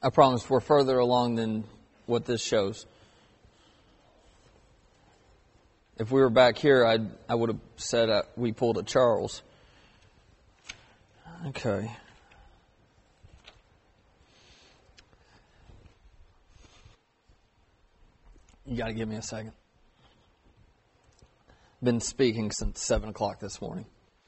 I promise we're further along than what this shows. If we were back here, I would have said we pulled a Charles. Okay. You got to give me a second. Been speaking since 7 o'clock this morning.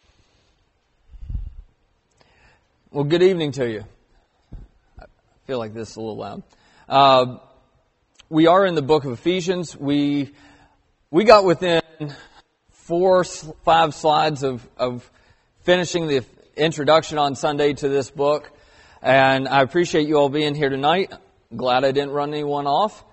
Well, good evening to you. I feel like this is a little loud. We are in the book of Ephesians. We got within 4 or 5 slides of finishing the introduction on Sunday to this book. And I appreciate you all being here tonight. Glad I didn't run anyone off.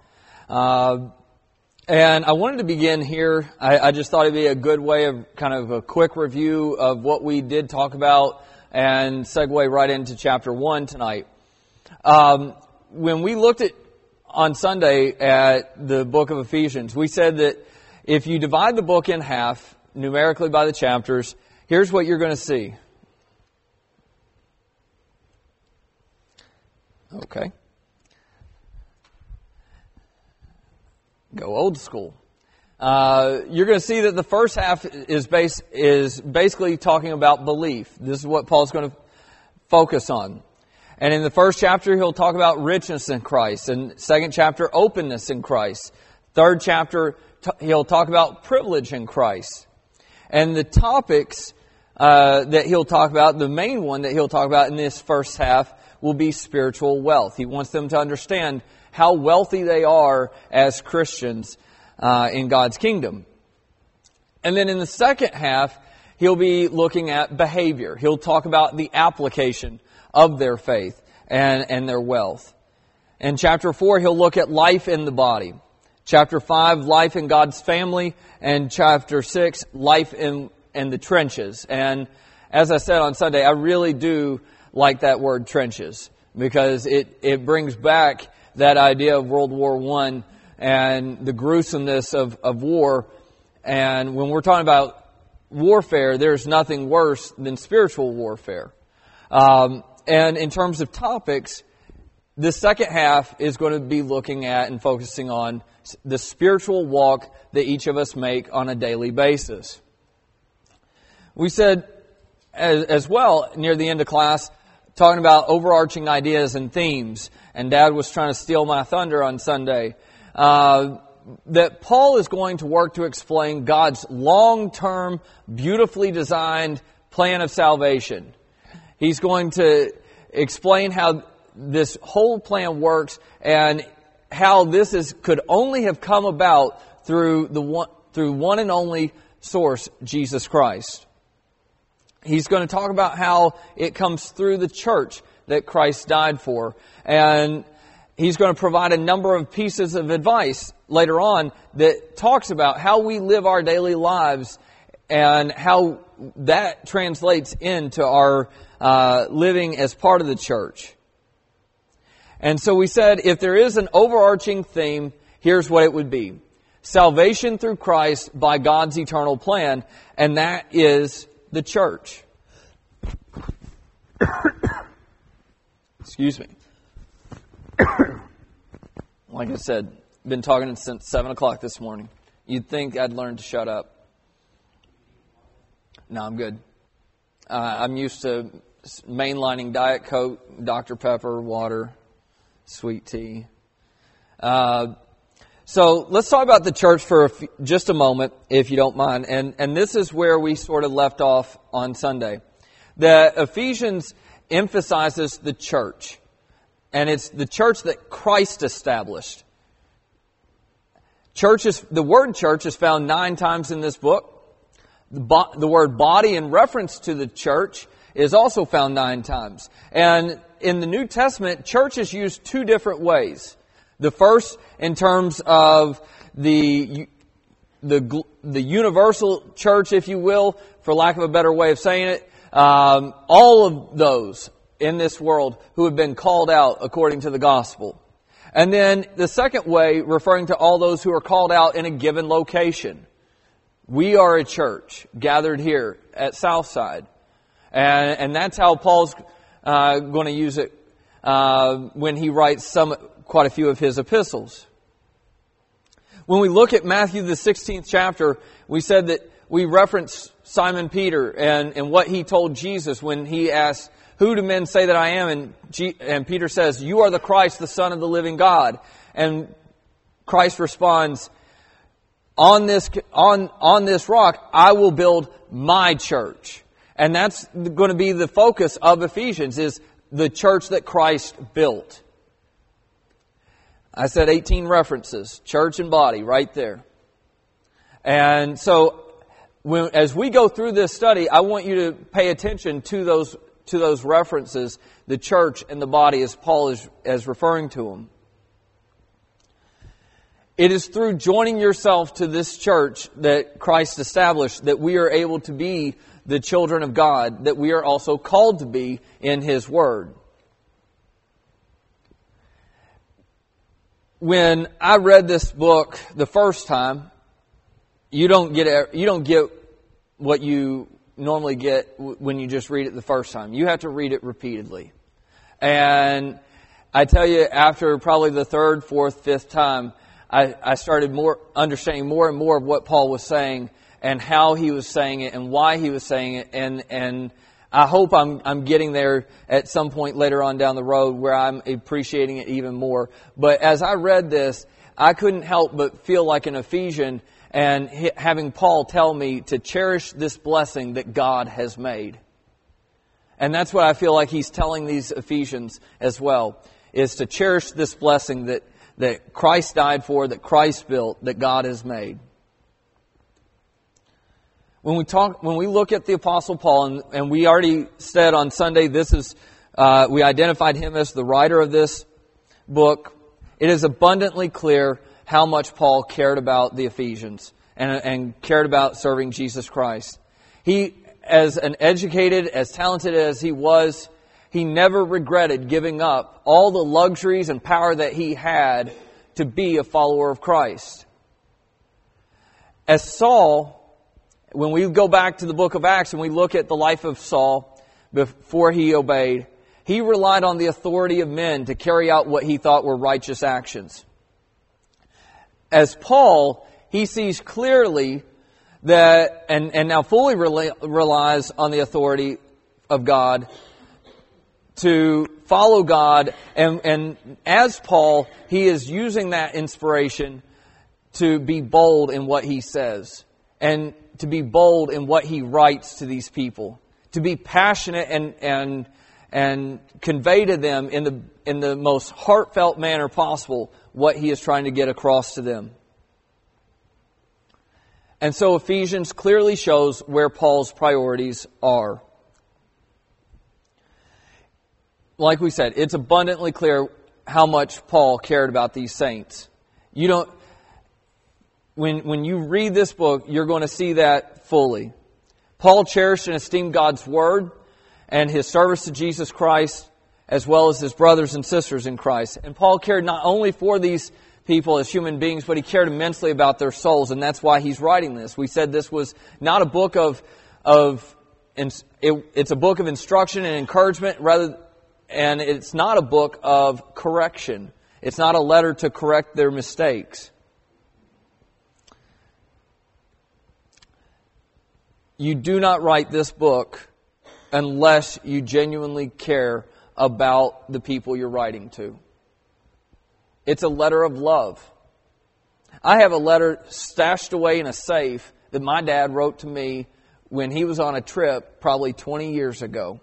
And I wanted to begin here. I just thought it'd be a good way of kind of a quick review of what we did talk about and segue right into chapter 1 tonight. When we looked on Sunday at the book of Ephesians, we said that if you divide the book in half, numerically by the chapters, here's what you're going to see. Okay. Go old school. You're going to see that the first half is basically talking about belief. This is what Paul's going to focus on. And in the first chapter, he'll talk about richness in Christ. And second chapter, openness in Christ. Third chapter, he'll talk about privilege in Christ. And the topics that he'll talk about, the main one that he'll talk about in this first half will be spiritual wealth. He wants them to understand how wealthy they are as Christians in God's kingdom. And then in the second half, he'll be looking at behavior. He'll talk about the application of their faith and their wealth. In chapter 4, he'll look at life in the body. Chapter 5, life in God's family. And chapter 6, life in the trenches. And as I said on Sunday, I really do like that word trenches, because it brings back that idea of World War I and the gruesomeness of war. And when we're talking about warfare, there's nothing worse than spiritual warfare. And in terms of topics, the second half is going to be looking at and focusing on the spiritual walk that each of us make on a daily basis. We said as well near the end of class, talking about overarching ideas and themes, and Dad was trying to steal my thunder on Sunday, that Paul is going to work to explain God's long-term, beautifully designed plan of salvation. He's going to explain how this whole plan works and how this could only have come about through one and only source, Jesus Christ. He's going to talk about how it comes through the church that Christ died for. And he's going to provide a number of pieces of advice later on that talks about how we live our daily lives and how that translates into our living as part of the church. And so we said if there is an overarching theme, here's what it would be. Salvation through Christ by God's eternal plan, and that is the church. Excuse me. Like I said, been talking since 7 o'clock this morning. You'd think I'd learn to shut up. No, I'm good. I'm used to mainlining Diet Coke, Dr. Pepper, water, sweet tea. So let's talk about the church for just a moment, if you don't mind. And this is where we sort of left off on Sunday. The Ephesians emphasizes the church. And it's the church that Christ established. The word church is found 9 times in this book. The word body in reference to the church is also found 9 times. And in the New Testament, church is used 2 different ways. The first, in terms of the universal church, if you will, for lack of a better way of saying it, all of those in this world who have been called out according to the gospel. And then the second way, referring to all those who are called out in a given location. We are a church gathered here at Southside. And that's how Paul's going to use it when he writes quite a few of his epistles. When we look at Matthew the 16th chapter, we said that we reference Simon Peter and what he told Jesus when he asked, "Who do men say that I am?" And Peter says, "You are the Christ, the Son of the living God." And Christ responds, on this rock, I will build my church. And that's going to be the focus of Ephesians, is the church that Christ built. I said 18 references, church and body, right there. And so, as we go through this study, I want you to pay attention to those references, the church and the body, as Paul is referring to them. It is through joining yourself to this church that Christ established that we are able to be the children of God, that we are also called to be in His Word. When I read this book the first time, you don't get what you normally get when you just read it the first time. You have to read it repeatedly. And I tell you, after probably the third, fourth, fifth time, I started understanding more and more of what Paul was saying and how he was saying it and why he was saying it. And I hope I'm getting there at some point later on down the road where I'm appreciating it even more. But as I read this, I couldn't help but feel like an Ephesian and having Paul tell me to cherish this blessing that God has made. And that's what I feel like he's telling these Ephesians as well, is to cherish this blessing that Christ died for, that Christ built, that God has made. When we look at the Apostle Paul, and we already said on Sunday, we identified him as the writer of this book. It is abundantly clear how much Paul cared about the Ephesians and cared about serving Jesus Christ. He, as an educated, as talented as he was, he never regretted giving up all the luxuries and power that he had to be a follower of Christ. As Saul, when we go back to the book of Acts and we look at the life of Saul before he obeyed, he relied on the authority of men to carry out what he thought were righteous actions. As Paul, he sees clearly that, and now fully relies on the authority of God to follow God. And as Paul, he is using that inspiration to be bold in what he says and to be bold in what he writes to these people, to be passionate and convey to them in the most heartfelt manner possible what he is trying to get across to them. And so Ephesians clearly shows where Paul's priorities are. Like we said, it's abundantly clear how much Paul cared about these saints. When you read this book, you're going to see that fully. Paul cherished and esteemed God's Word and His service to Jesus Christ, as well as his brothers and sisters in Christ. And Paul cared not only for these people as human beings, but he cared immensely about their souls, and that's why he's writing this. We said this was not a book it's a book of instruction and encouragement, and it's not a book of correction. It's not a letter to correct their mistakes. You do not write this book unless you genuinely care about the people you're writing to. It's a letter of love. I have a letter stashed away in a safe that my dad wrote to me when he was on a trip probably 20 years ago.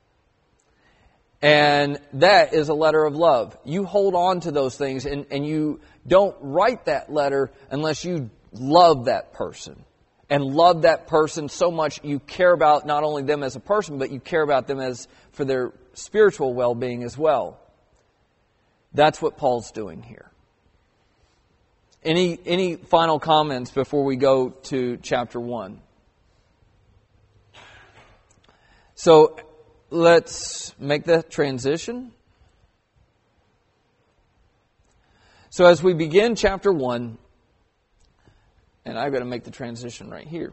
And that is a letter of love. You hold on to those things and you don't write that letter unless you love that person. And love that person so much you care about not only them as a person, but you care about them as for their spiritual well-being as well. That's what Paul's doing here. Any final comments before we go to chapter 1? So let's make that transition. So as we begin chapter 1, and I've got to make the transition right here.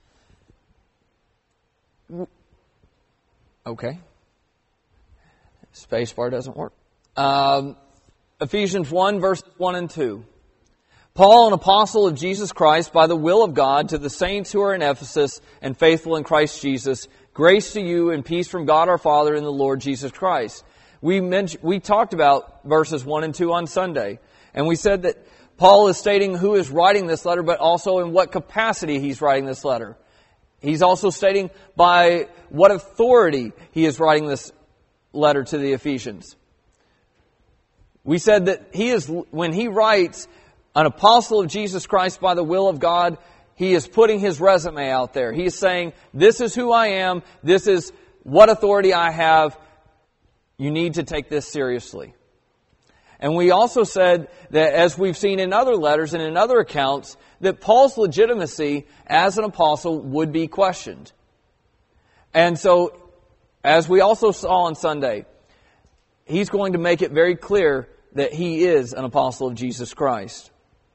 Okay. Spacebar doesn't work. Ephesians 1, verses 1 and 2. Paul, an apostle of Jesus Christ, by the will of God, to the saints who are in Ephesus and faithful in Christ Jesus, grace to you and peace from God our Father and the Lord Jesus Christ. We talked about verses 1 and 2 on Sunday, and we said that Paul is stating who is writing this letter, but also in what capacity he's writing this letter. He's also stating by what authority he is writing this letter to the Ephesians. We said that when he writes an apostle of Jesus Christ by the will of God, he is putting his resume out there. He is saying, this is who I am, this is what authority I have, you need to take this seriously. And we also said that, as we've seen in other letters and in other accounts, that Paul's legitimacy as an apostle would be questioned. And so, as we also saw on Sunday, he's going to make it very clear that he is an apostle of Jesus Christ.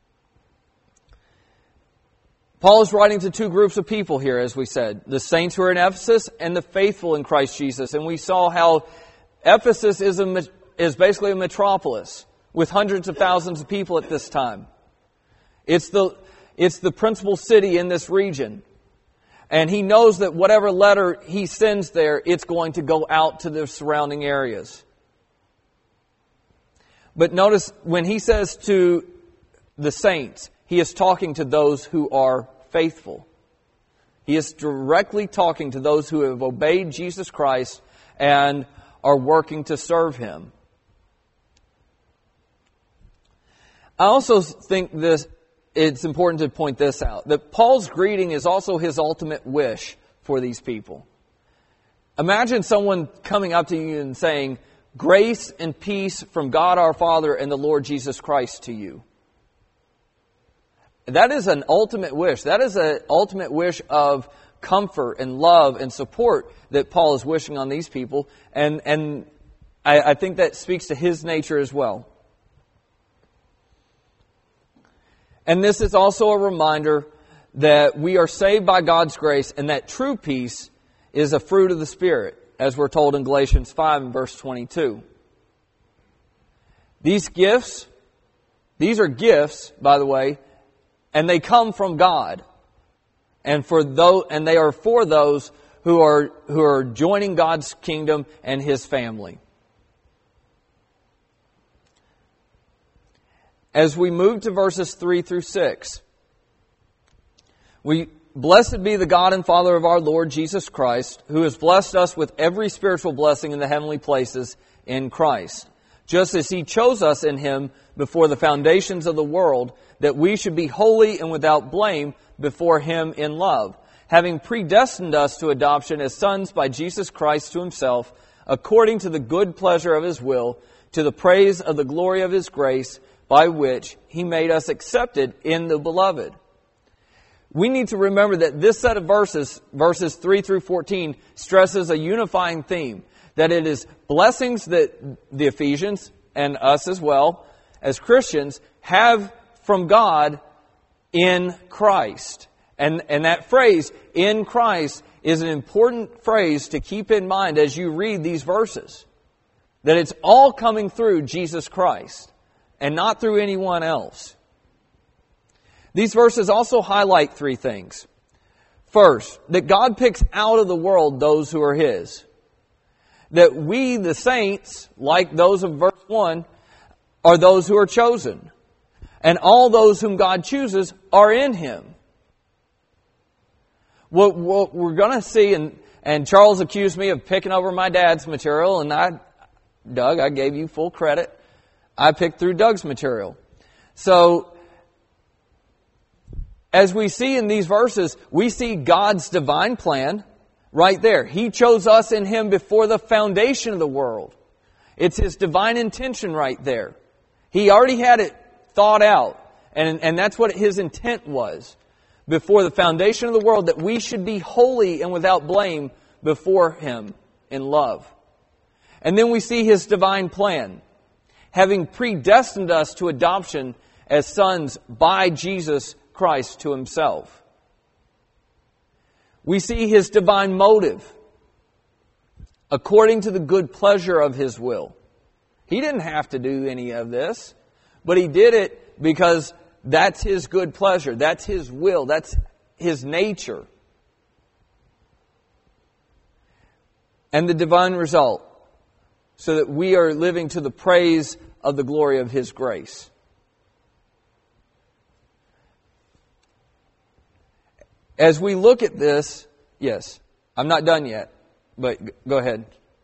Paul is writing to two groups of people here, as we said. The saints who are in Ephesus and the faithful in Christ Jesus. And we saw how Ephesus is basically a metropolis with hundreds of thousands of people at this time. It's the principal city in this region. And he knows that whatever letter he sends there, it's going to go out to the surrounding areas. But notice, when he says to the saints, he is talking to those who are faithful. He is directly talking to those who have obeyed Jesus Christ and are working to serve Him. I also think it's important to point this out, that Paul's greeting is also his ultimate wish for these people. Imagine someone coming up to you and saying, grace and peace from God our Father and the Lord Jesus Christ to you. That is an ultimate wish. That is an ultimate wish of comfort and love and support that Paul is wishing on these people. And I think that speaks to his nature as well. And this is also a reminder that we are saved by God's grace and that true peace is a fruit of the Spirit, as we're told in Galatians 5 and verse 22. These are gifts, by the way, and they come from God. And they are for those who are joining God's kingdom and His family. As we move to verses 3 through 6, blessed be the God and Father of our Lord Jesus Christ, who has blessed us with every spiritual blessing in the heavenly places in Christ, just as He chose us in Him before the foundations of the world, that we should be holy and without blame before Him in love, having predestined us to adoption as sons by Jesus Christ to Himself, according to the good pleasure of His will, to the praise of the glory of His grace, by which He made us accepted in the Beloved. We need to remember that this set of verses 3 through 14, stresses a unifying theme, that it is blessings that the Ephesians, and us as well, as Christians, have from God in Christ. And that phrase, in Christ, is an important phrase to keep in mind as you read these verses. That it's all coming through Jesus Christ, and not through anyone else. These verses also highlight three things. First, that God picks out of the world those who are His. That we, the saints, like those of verse 1, are those who are chosen. And all those whom God chooses are in Him. What we're going to see, and Charles accused me of picking over my dad's material, and Doug, I gave you full credit. I picked through Doug's material. So, as we see in these verses, we see God's divine plan right there. He chose us in Him before the foundation of the world. It's His divine intention right there. He already had it thought out. And that's what His intent was. Before the foundation of the world, that we should be holy and without blame before Him in love. And then we see His divine plan, having predestined us to adoption as sons by Jesus Christ to Himself. We see His divine motive, according to the good pleasure of His will. He didn't have to do any of this, but He did it because that's His good pleasure. That's His will. That's His nature. And the divine result, so that we are living to the praise of the glory of His grace. As we look at this, yes, I'm not done yet, but go ahead.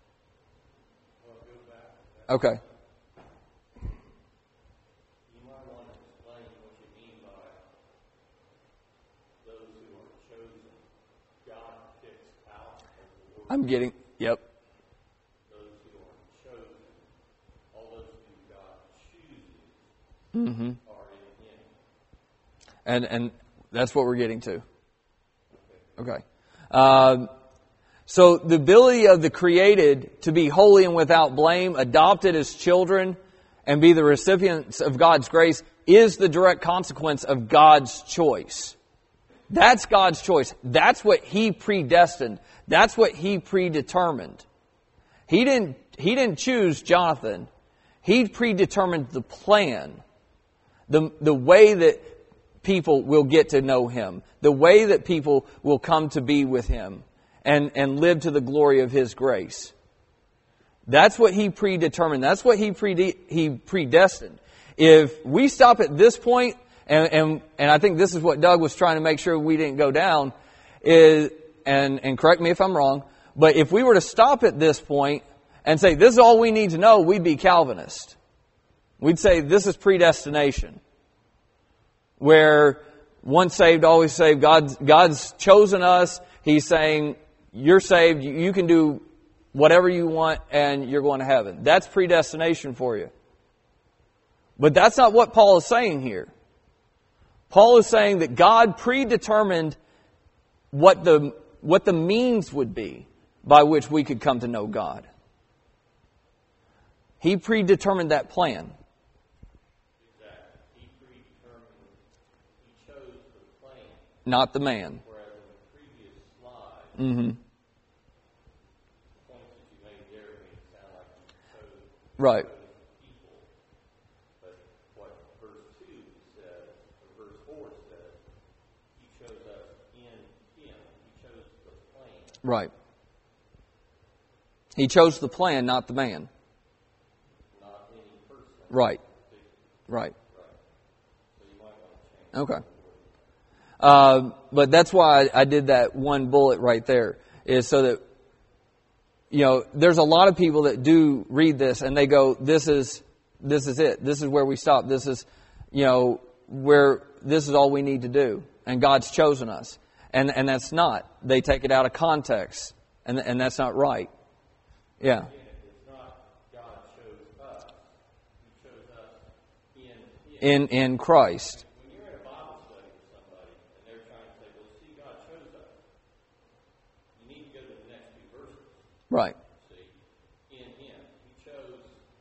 Okay. You might want to explain what you mean by those who are chosen. God picks out. I'm getting, yep. Those who are chosen, all those who God chooses are in Him. And that's what we're getting to. Okay. So the ability of the created to be holy and without blame, adopted as children, and be the recipients of God's grace is the direct consequence of God's choice. That's God's choice. That's what He predestined. That's what He predetermined. He didn't choose Jonathan. He predetermined the plan. The way that people will get to know Him. The way that people will come to be with Him and live to the glory of His grace. That's what He predetermined. That's what He predestined. If we stop at this point, and I think this is what Doug was trying to make sure we didn't go down, and correct me if I'm wrong, but if we were to stop at this point and say, this is all we need to know, we'd be Calvinist. We'd say this is predestination. Where once saved, always saved. God's chosen us. He's saying, you're saved. You can do whatever you want and you're going to heaven. That's predestination for you. But that's not what Paul is saying here. Paul is saying that God predetermined what the means would be by which we could come to know God. He predetermined that plan. Not the man. Whereas in the previous slide, Mm-hmm. the points that you made there made it sound like you chose Right. people. But what verse 2 says, or verse 4 says, He chose us in Him. He chose the plan. Right. He chose the plan, not the man. Not any person. Right. Right. So you might want to change. Okay. But that's why I did that one bullet right there, is so that, there's a lot of people that do read this and they go, this is it. This is where we stop. This is, where this is all we need to do. And God's chosen us. And that's not. They take it out of context. And that's not right. Yeah. It's not God chose us. He chose us in Him. In Christ. Right. See, in Him, He chose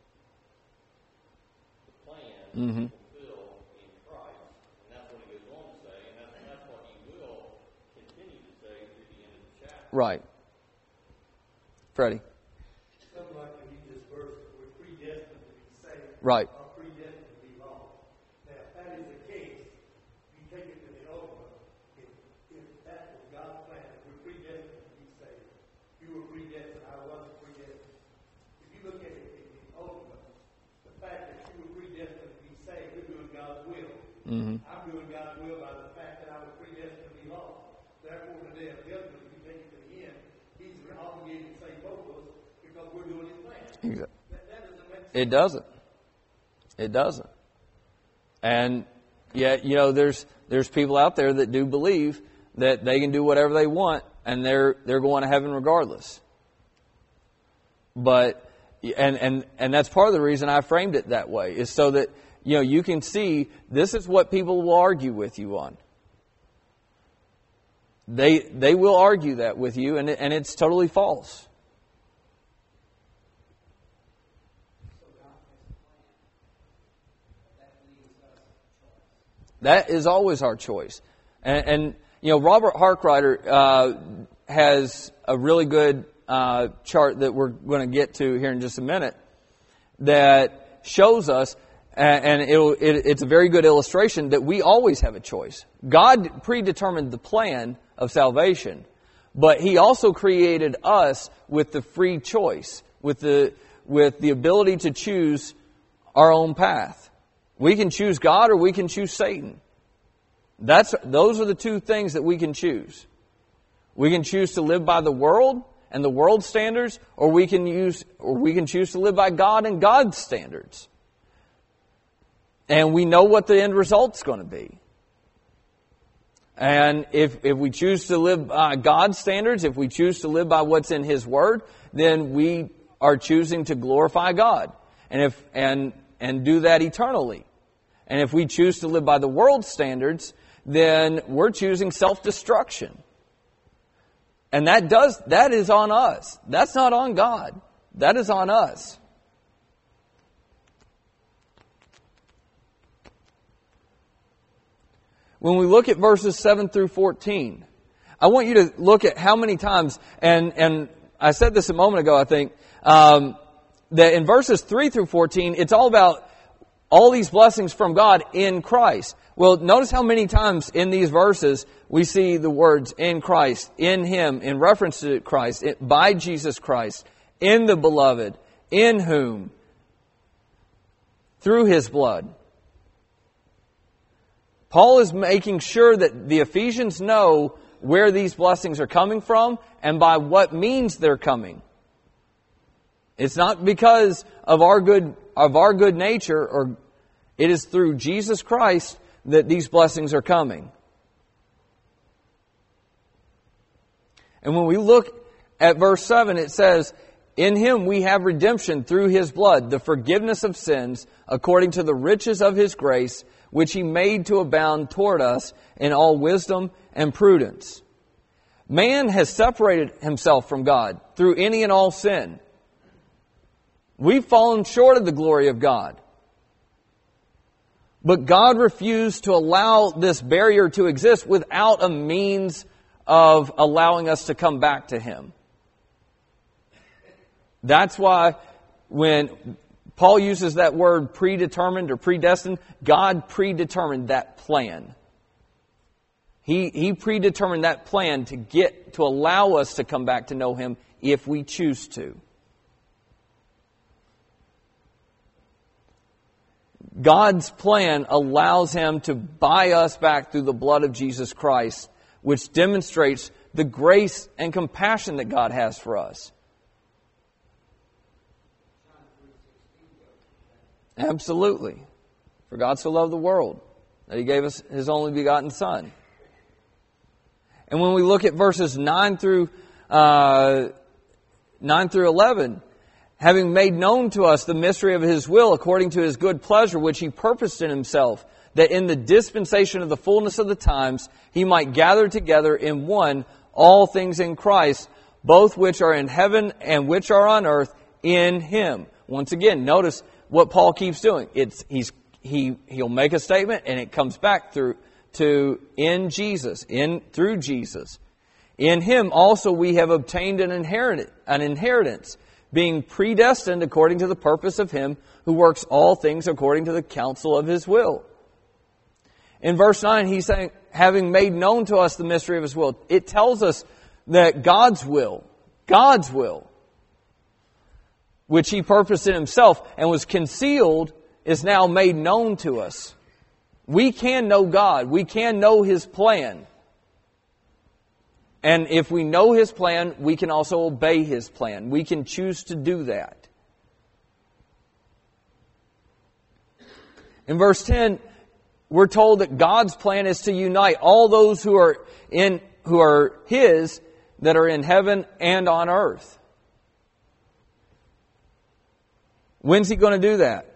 the plan Mm-hmm. to fulfill in Christ, and that's what He goes on to say, and that's what He will continue to say through the end of the chapter. Right. Freddie. Something like to read this verse, we're predestined to be saved. Right. Or predestined to be lost. Now, if that is the case, you take it to the ultimate. If that was God's plan, if we're predestined to be saved, you were predestined, I wasn't predestined. If you look at it in the ultimate, the fact that you were predestined to be saved, you're doing God's will. Mm-hmm. I'm doing God's will by the fact that I was predestined to be lost. Therefore, today of judgment, if you take it to the end, He's obligated to save both of us because we're doing His plan. Exactly. That doesn't make sense. It doesn't. It doesn't. And yet, there's people out there that do believe that they can do whatever they want and they're going to heaven regardless. But and that's part of the reason I framed it that way, is so that you can see this is what people will argue with you on. They will argue that with you, and it's totally false. That is always our choice. And Robert Harkrider has a really good chart that we're going to get to here in just a minute that shows us, and it's a very good illustration, that we always have a choice. God predetermined the plan of salvation, but He also created us with the free choice, with the ability to choose our own path. We can choose God or we can choose Satan. Those are the two things that we can choose. We can choose to live by the world and the world's standards, or we can choose to live by God and God's standards. And we know what the end result's going to be. And if we choose to live by God's standards, if we choose to live by what's in His Word, then we are choosing to glorify God and do that eternally. And if we choose to live by the world's standards, then we're choosing self-destruction. And that is on us. That's not on God. That is on us. When we look at verses 7 through 14, I want you to look at how many times, and I said this a moment ago, I think, that in verses 3 through 14, it's all about all these blessings from God in Christ. Well, notice how many times in these verses we see the words in Christ, in Him, in reference to Christ, by Jesus Christ, in the Beloved, in whom, through His blood. Paul is making sure that the Ephesians know where these blessings are coming from and by what means they're coming. It's not because of our good nature, or it is through Jesus Christ that these blessings are coming. And when we look at verse 7, it says, in Him we have redemption through His blood, the forgiveness of sins, according to the riches of His grace, which He made to abound toward us in all wisdom and prudence. Man has separated himself from God through any and all sin. We've fallen short of the glory of God. But God refused to allow this barrier to exist without a means of allowing us to come back to Him. That's why when Paul uses that word predetermined or predestined, God predetermined that plan. He predetermined that plan to allow us to come back to know Him if we choose to. God's plan allows Him to buy us back through the blood of Jesus Christ, which demonstrates the grace and compassion that God has for us. Absolutely. For God so loved the world that He gave us His only begotten Son. And when we look at verses 9 through 11, having made known to us the mystery of His will according to His good pleasure, which He purposed in Himself, that in the dispensation of the fullness of the times He might gather together in one all things in Christ, both which are in heaven and which are on earth, in Him. Once again, notice what Paul keeps doing. He'll make a statement and it comes back through in Jesus, through Jesus. In Him also we have obtained an inheritance, being predestined according to the purpose of Him who works all things according to the counsel of His will. In verse 9, he's saying, having made known to us the mystery of His will. It tells us that God's will, which He purposed in Himself and was concealed, is now made known to us. We can know God. We can know His plan. And if we know His plan, we can also obey His plan. We can choose to do that. In verse 10, we're told that God's plan is to unite all those who are His, that are in heaven and on earth. When's He going to do that?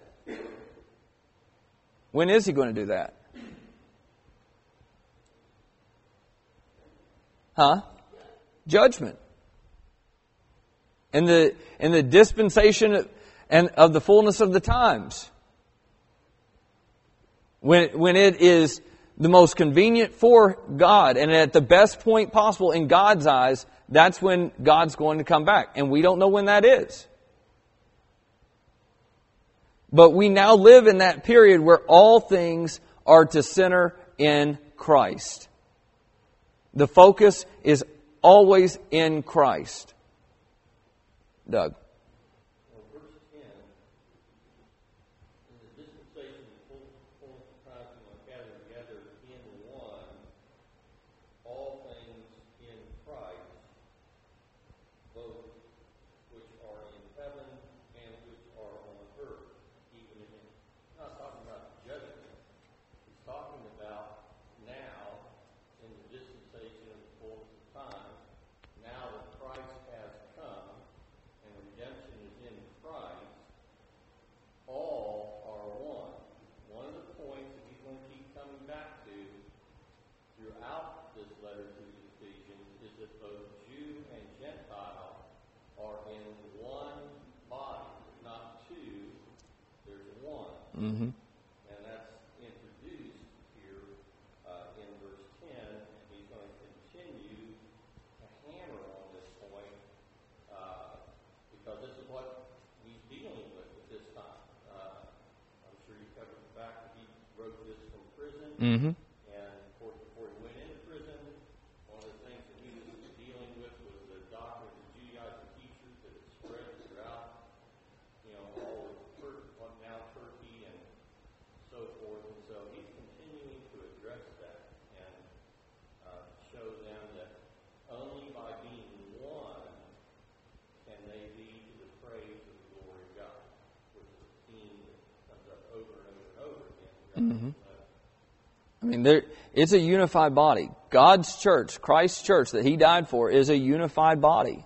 When is He going to do that? Judgment. In the dispensation of the fullness of the times. When it is the most convenient for God and at the best point possible in God's eyes, that's when God's going to come back. And we don't know when that is. But we now live in that period where all things are to center in Christ. The focus is always in Christ. Doug. Well, verse 10, in the dispensation of full time gathered together in one, all things in Christ, both which are in heaven and which are on earth, even in him. He's not talking about judgment. He's talking about now, in the dispensation of the fullness of time, now that Christ has come and redemption is in Christ, all are one. One of the points that he's going to keep coming back to throughout this letter to the Ephesians is that both Jew and Gentile are in one body. There's not two, there's one. Mm-hmm. And that's introduced here in verse 10, and he's going to continue to hammer on this point because this is what he's dealing with at this time. I'm sure you covered the fact that he wrote this from prison, Mm-hmm. and before he went into prison, one of the things that he was dealing with was the doctrine of the Judaizing teachers that had spread throughout, all of now Turkey and so forth. And so he's continuing to address that and show them that only by being one can they be to the praise of the glory of God, which is a theme that comes up over and over and over again. Mm-hmm. I mean, it's a unified body. God's church, Christ's church that He died for, is a unified body.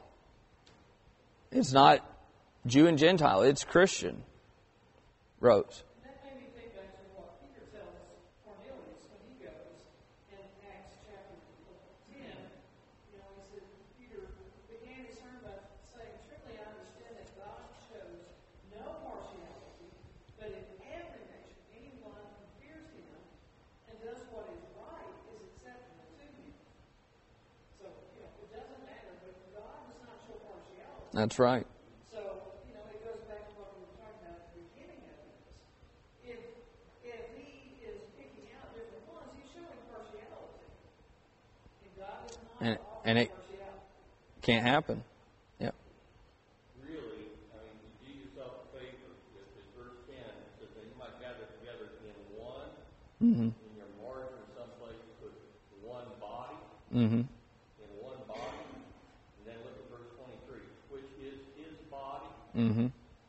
It's not Jew and Gentile. It's Christian. Rose. That made me think back to what Peter tells Cornelius when he goes in Acts chapter 10. He said, Peter began his sermon by saying, "Truly I understand that God shows no partiality, but in every nation, anyone who fears him and does what is right is acceptable to him." So, it doesn't matter, but God does not show partiality. That's right. So, it goes back to what we were talking about at the beginning of this. If he is picking out different ones, he's showing partiality. And God is not And offering it partiality. can't happen. Yep. Really, you do yourself a favor with verse 10. It says that you might gather together in one. Mm-hmm. In your margin, someplace, put one body. Mm-hmm. In one body. And then look at verse 23, which is his body, Mm-hmm.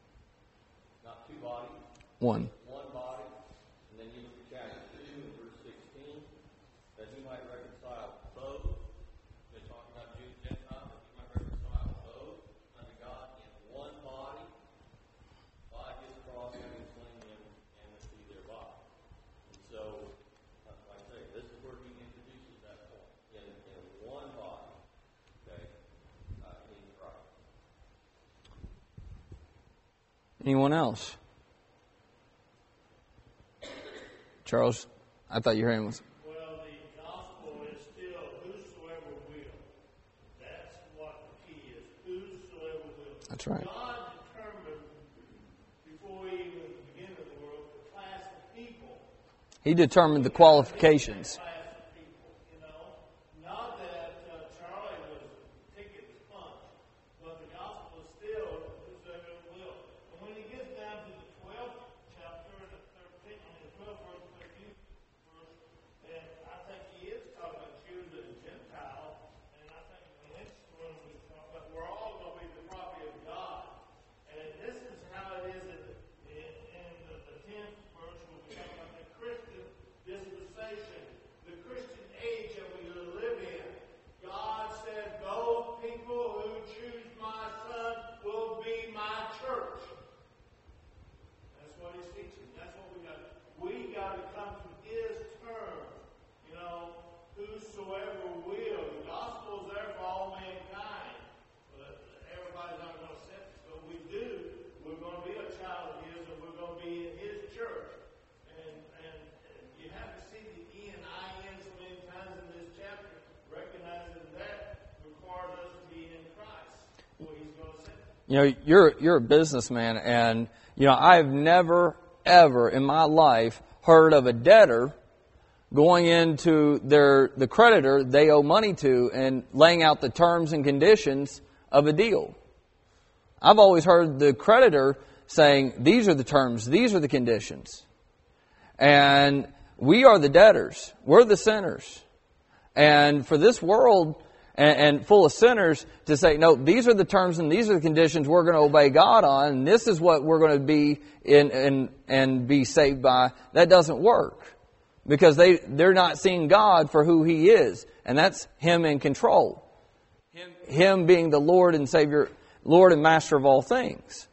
not two bodies, One. one body. And then you look at chapter 2 and verse 16, that he might reconcile both. They're talking about Jew and Gentile, that he might reconcile both unto God in one body by his cross, having slain him and be their body. And so, like I say, this is where he introduces that point. In one body, okay, in Christ. Anyone else? Charles, I thought your hand was... Well, the gospel is still whosoever will. That's what the key is. Whosoever will. That's right. God determined before even the beginning of the world the class of people. He determined the qualifications. Class of people, Not that Charlie was ticket punch, but the gospel is still whosoever will. And when he gets down to the 12th chapter and the 13th, and the 12th verse, 13th verse, and I think he is talking about Jews and Gentile, and I think the next one was talking about we're all going to be the property of God. And this is how it is in the 10th verse, when we talk about the Christian dispensation, the Christian age that we live in. God said, those people who choose my son will be my church. That's what he's teaching. That's what we got. We got to come to his term. Whosoever will. The gospel is there for all mankind. But everybody's not going to accept it. But we do. We're going to be a child of his, and we're going to be in his church. And you have to see the E and I in so many times in this chapter, recognizing that requires us to You know, you're a businessman, and you know, I've never ever in my life heard of a debtor going into the creditor they owe money to and laying out the terms and conditions of a deal. I've always heard the creditor saying, these are the terms, these are the conditions. And we are the debtors. We're the sinners. And for this world and full of sinners to say, no, these are the terms and these are the conditions we're going to obey God on, and this is what we're going to be in and be saved by, that doesn't work. Because they're not seeing God for who He is. And that's Him in control. Him being the Lord and Savior, Lord and Master of all things.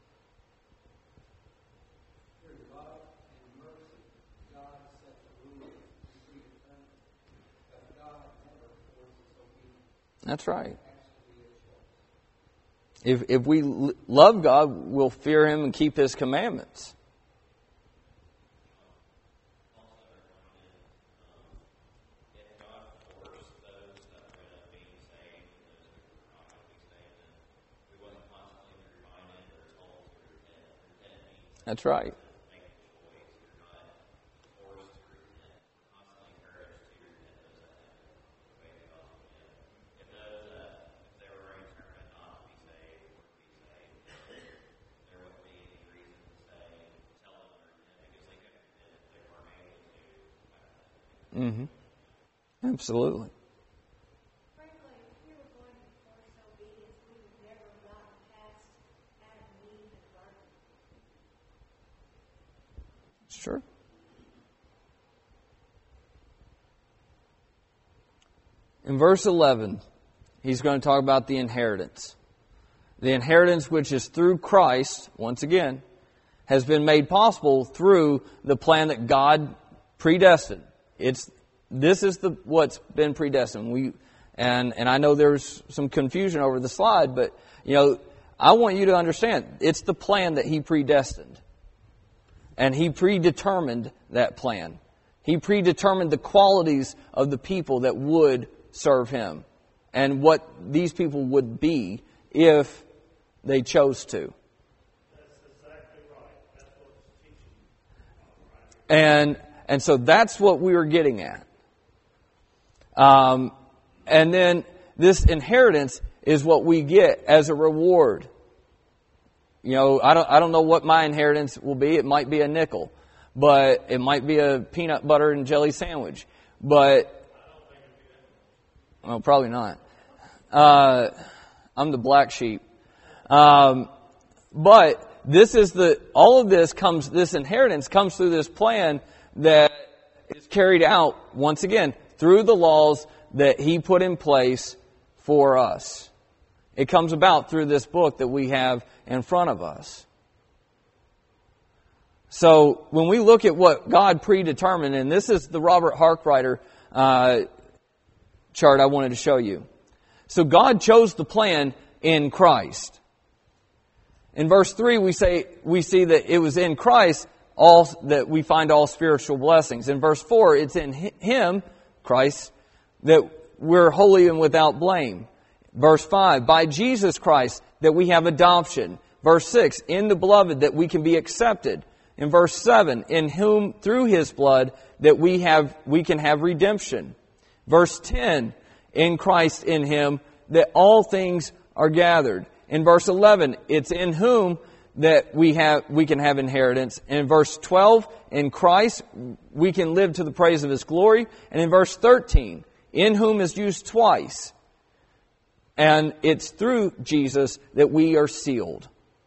That's right. If we love God, we'll fear Him and keep His commandments. That's right. Mm-hmm. Absolutely. Frankly, if we were going to force obedience, we would never have gotten past Adam and Eve in the garden. It's true. In verse 11, he's going to talk about the inheritance. The inheritance which is through Christ, once again, has been made possible through the plan that God predestined. This is what's been predestined. And I know there's some confusion over the slide, but you know, I want you to understand it's the plan that He predestined. And He predetermined that plan. He predetermined the qualities of the people that would serve Him and what these people would be if they chose to. That's exactly right. That's what it's teaching. And so that's what we were getting at. And then this inheritance is what we get as a reward. You know, I don't know what my inheritance will be. It might be a nickel, but it might be a peanut butter and jelly sandwich. But well, probably not. I'm the black sheep. But this is this inheritance comes through this plan that is carried out, once again, through the laws that He put in place for us. It comes about through this book that we have in front of us. So, when we look at what God predetermined, and this is the Robert Harkrider chart I wanted to show you. So, God chose the plan in Christ. In verse 3, we see that it was in Christ that we find all spiritual blessings. In verse 4, it's in Him, Christ, that we're holy and without blame. Verse 5, by Jesus Christ that we have adoption. Verse 6, in the Beloved that we can be accepted. In verse 7, in whom through His blood that we can have redemption. Verse 10, in Christ in Him that all things are gathered. In verse 11, it's in whom that we can have inheritance. And in verse 12, in Christ, we can live to the praise of His glory. And in verse 13, in whom is used twice. And it's through Jesus that we are sealed.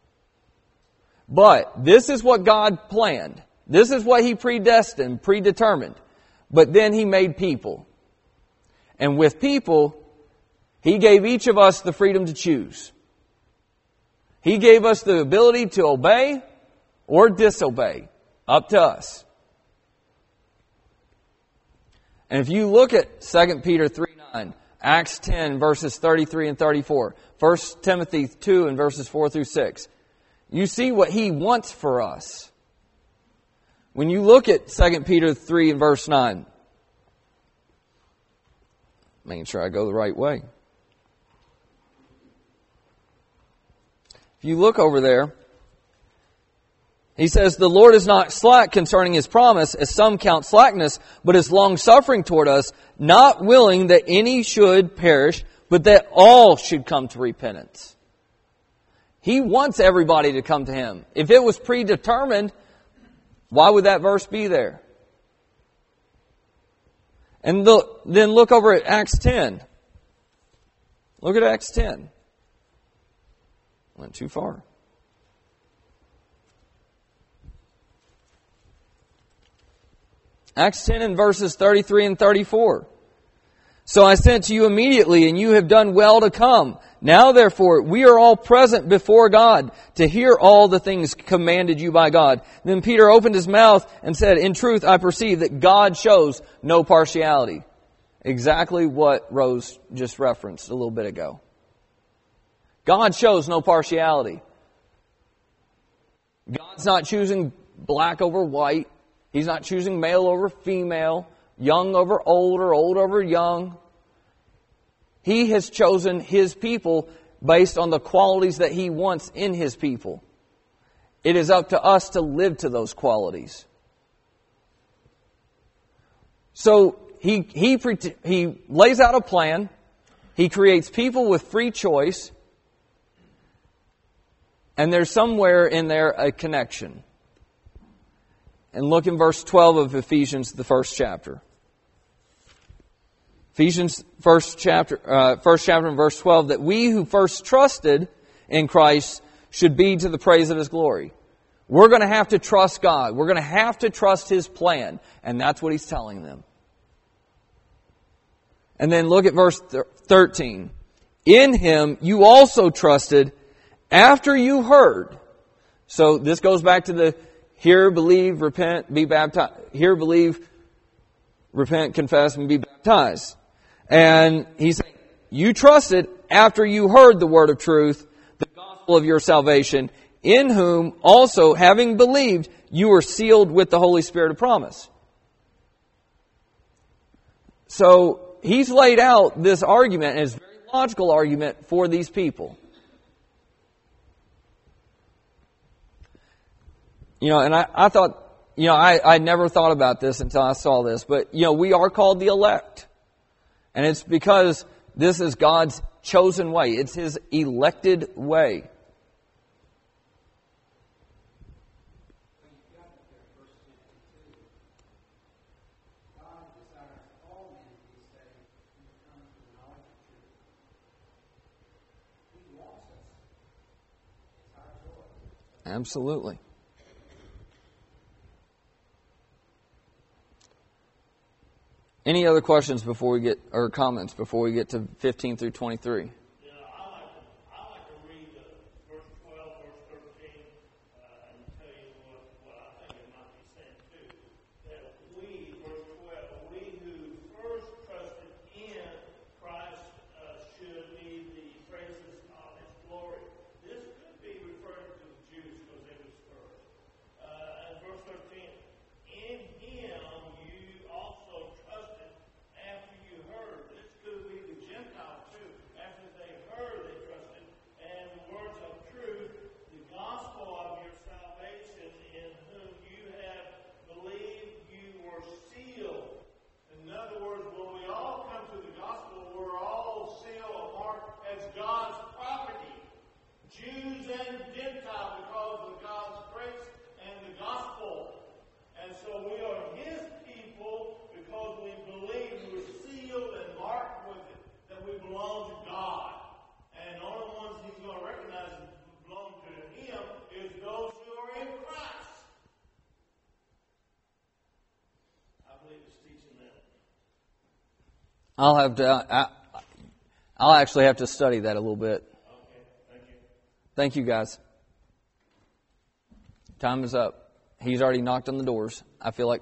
But this is what God planned. This is what He predestined, predetermined. But then He made people. And with people, He gave each of us the freedom to choose. He gave us the ability to obey or disobey. Up to us. And if you look at 2 Peter 3:9, Acts 10 verses 33 and 34, 1 Timothy 2 and verses 4 through 6, you see what He wants for us. When you look at 2 Peter 3 and verse 9, making sure I go the right way. If you look over there, he says, the Lord is not slack concerning His promise, as some count slackness, but is long-suffering toward us, not willing that any should perish, but that all should come to repentance. He wants everybody to come to Him. If it was predetermined, why would that verse be there? And then look over at Acts 10. Look at Acts 10. Went too far. Acts 10 and verses 33 and 34. So I sent to you immediately, and you have done well to come. Now therefore, we are all present before God to hear all the things commanded you by God. Then Peter opened his mouth and said, in truth, I perceive that God shows no partiality. Exactly what Rose just referenced a little bit ago. God shows no partiality. God's not choosing black over white. He's not choosing male over female, young over old, or old over young. He has chosen His people based on the qualities that He wants in His people. It is up to us to live to those qualities. So He lays out a plan. He creates people with free choice. And there's somewhere in there a connection. And look in verse 12 of Ephesians, the first chapter. Ephesians, first chapter and verse 12, that we who first trusted in Christ should be to the praise of His glory. We're going to have to trust God. We're going to have to trust His plan. And that's what He's telling them. And then look at verse 13. In Him you also trusted after you heard. So this goes back to the hear, believe, repent, be baptized. Hear, believe, repent, confess, and be baptized. And he's saying, you trusted after you heard the word of truth, the gospel of your salvation, in whom also, having believed, you were sealed with the Holy Spirit of promise. So he's laid out this argument, and it's a very logical argument for these people. And I thought, I never thought about this until I saw this. But, we are called the elect. And it's because this is God's chosen way. It's His elected way. Absolutely. Any other questions or comments before we get to 15 through 23? Yeah, I like to read verse 12, verse 13, and tell you what I think it might be saying too. That we, verse 12, we who first trusted in Christ should be the praises of His glory. This could be referring to the Jews because they was first. And verse 13, in Him you also trusted after you heard. This could be the Gentile too. After they heard, they trusted. And the words of truth, the gospel of your salvation, in whom you have believed, you were sealed. In other words, when we all come to the gospel, we're all sealed or marked as God's property. Jews and Gentiles, because of God's grace and the gospel. And so we are His people because we believe we're sealed and marked with it, that we belong to God. And the only ones He's going to recognize that belong to Him is those who are in Christ. I believe it's teaching that. I'll actually have to study that a little bit. Okay, thank you. Thank you, guys. Time is up. He's already knocked on the doors. I feel like